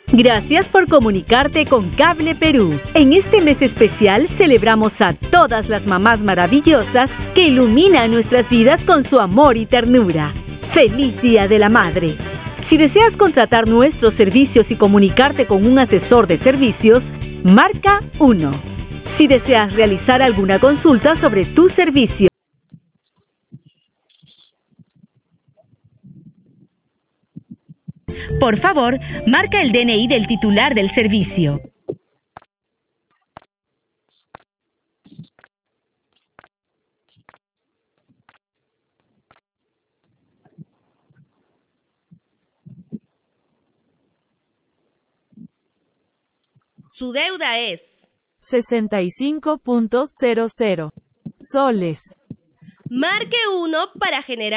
Gracias por comunicarte con Cable Perú. En este mes especial celebramos a todas las mamás maravillosas que iluminan nuestras vidas con su amor y ternura. ¡Feliz Día de la Madre! Si deseas contratar nuestros servicios y comunicarte con un asesor de servicios, marca 1. Si deseas realizar alguna consulta sobre tu servicio, por favor, marca el DNI del titular del servicio. Su deuda es 65.00 soles. Marque 1 para generar